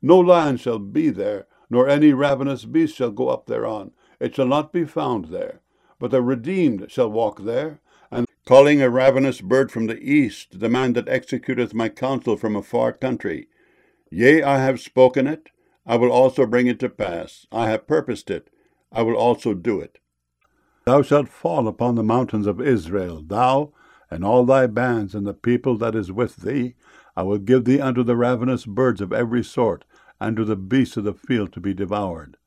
No lion shall be there, nor any ravenous beast shall go up thereon. It shall not be found there. But the redeemed shall walk there, and calling a ravenous bird from the east, the man that executeth my counsel from a far country. Yea, I have spoken it, I will also bring it to pass. I have purposed it, I will also do it. Thou shalt fall upon the mountains of Israel, thou and all thy bands, and the people that is with thee. I will give thee unto the ravenous birds of every sort, and to the beasts of the field to be devoured.